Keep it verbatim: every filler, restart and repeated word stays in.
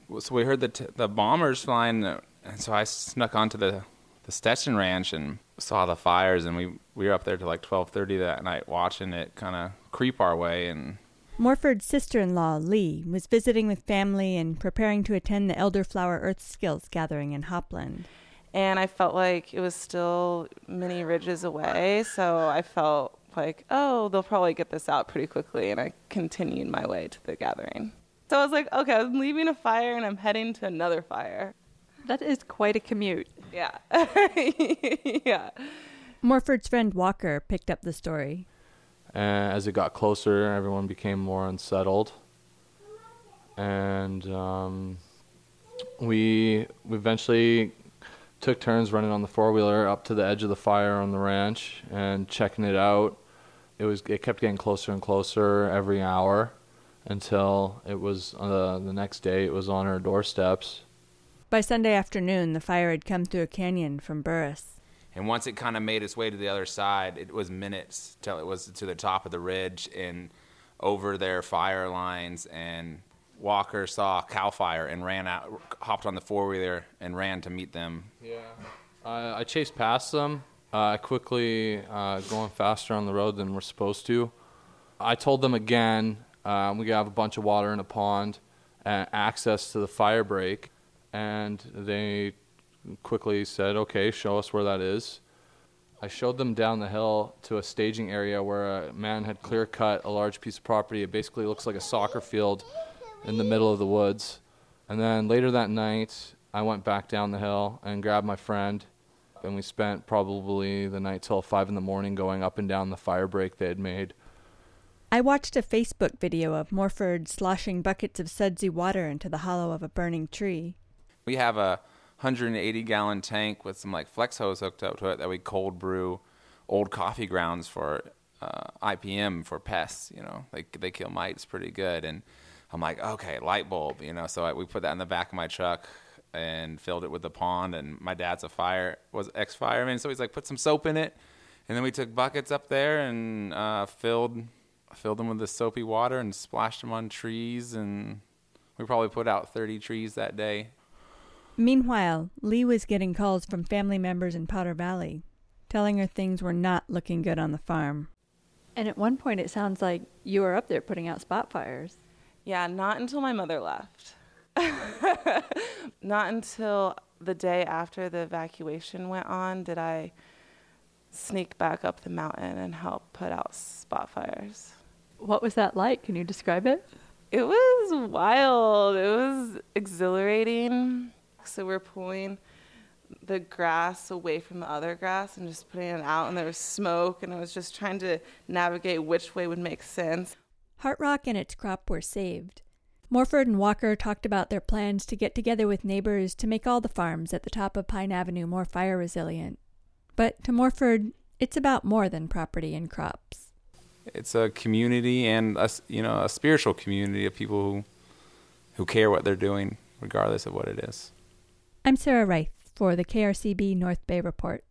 So we heard the t- the bombers flying, and so I snuck onto the, the Stetson Ranch and saw the fires, and we, we were up there till like twelve thirty that night watching it kind of creep our way. And Morford's sister-in-law, Lee, was visiting with family and preparing to attend the Elderflower Earth Skills gathering in Hopland. And I felt like it was still many ridges away, so I felt like, oh, they'll probably get this out pretty quickly, and I continued my way to the gathering. So I was like, okay, I'm leaving a fire and I'm heading to another fire. That is quite a commute. Yeah. Yeah. Morford's friend Walker picked up the story. And as it got closer, everyone became more unsettled. And um, we, we eventually took turns running on the four-wheeler up to the edge of the fire on the ranch and checking it out. It was it kept getting closer and closer every hour until it was uh, the next day it was on our doorsteps. By Sunday afternoon, the fire had come through a canyon from Burris. And once it kind of made its way to the other side, it was minutes till it was to the top of the ridge and over their fire lines. And Walker saw CAL FIRE and ran out, hopped on the four-wheeler and ran to meet them. Yeah, I, I chased past them, uh, quickly uh, going faster on the road than we're supposed to. I told them again, um, we have a bunch of water in a pond and access to the fire break, and they quickly said, okay, show us where that is. I showed them down the hill to a staging area where a man had clear-cut a large piece of property. It basically looks like a soccer field in the middle of the woods. And then later that night, I went back down the hill and grabbed my friend, and we spent probably the night till five in the morning going up and down the fire break they had made. I watched a Facebook video of Morford sloshing buckets of sudsy water into the hollow of a burning tree. We have a one hundred eighty gallon tank with some like flex hose hooked up to it that we cold brew old coffee grounds for uh, I P M for pests. You know, they they kill mites pretty good. And I'm like, okay, light bulb. You know, so I, we put that in the back of my truck and filled it with the pond. And my dad's a fire was ex fireman, so he's like, put some soap in it. And then we took buckets up there and uh, filled filled them with the soapy water and splashed them on trees. And we probably put out thirty trees that day. Meanwhile, Lee was getting calls from family members in Powder Valley, telling her things were not looking good on the farm. And at one point, it sounds like you were up there putting out spot fires. Yeah, not until my mother left. Not until the day after the evacuation went on did I sneak back up the mountain and help put out spot fires. What was that like? Can you describe it? It was wild. It was exhilarating. So we're pulling the grass away from the other grass and just putting it out, and there was smoke, and I was just trying to navigate which way would make sense. Heart Rock and its crop were saved. Morford and Walker talked about their plans to get together with neighbors to make all the farms at the top of Pine Avenue more fire resilient. But to Morford, it's about more than property and crops. It's a community and a, you know, a spiritual community of people who who care what they're doing, regardless of what it is. I'm Sarah Reith for the K R C B North Bay Report.